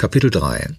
Kapitel 3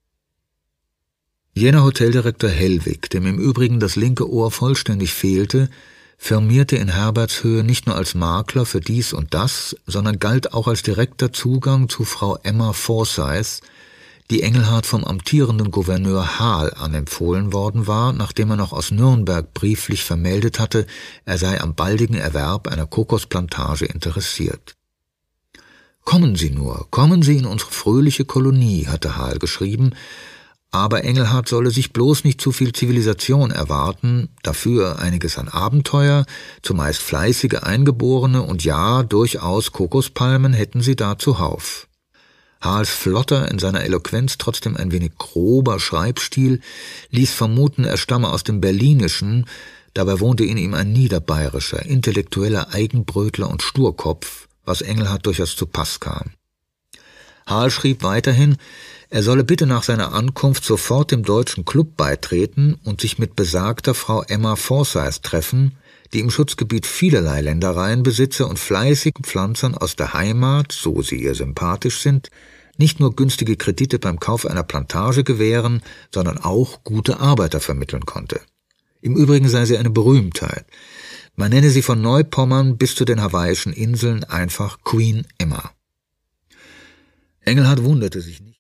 Jener Hoteldirektor Hellwig, dem im Übrigen das linke Ohr vollständig fehlte, firmierte in Herbertshöhe nicht nur als Makler für dies und das, sondern galt auch als direkter Zugang zu Frau Emma Forsyth, die Engelhart vom amtierenden Gouverneur Hahl anempfohlen worden war, nachdem er noch aus Nürnberg brieflich vermeldet hatte, er sei am baldigen Erwerb einer Kokosplantage interessiert. »Kommen Sie nur, kommen Sie in unsere fröhliche Kolonie«, hatte Hahl geschrieben, aber Engelhart solle sich bloß nicht zu viel Zivilisation erwarten, dafür einiges an Abenteuer, zumeist fleißige Eingeborene und ja, durchaus Kokospalmen hätten sie da zuhauf. Hahls flotter, in seiner Eloquenz trotzdem ein wenig grober Schreibstil ließ vermuten, er stamme aus dem Berlinischen, dabei wohnte in ihm ein niederbayerischer, intellektueller Eigenbrötler und Sturkopf, was Engelhart durchaus zu Pass kam. Hahl schrieb weiterhin, er solle bitte nach seiner Ankunft sofort dem Deutschen Club beitreten und sich mit besagter Frau Emma Forsyth treffen, die im Schutzgebiet vielerlei Ländereien besitze und fleißigen Pflanzern aus der Heimat, so sie ihr sympathisch sind, nicht nur günstige Kredite beim Kauf einer Plantage gewähren, sondern auch gute Arbeiter vermitteln konnte. Im Übrigen sei sie eine Berühmtheit. Man nenne sie von Neupommern bis zu den hawaiischen Inseln einfach Queen Emma. Engelhart wunderte sich nicht.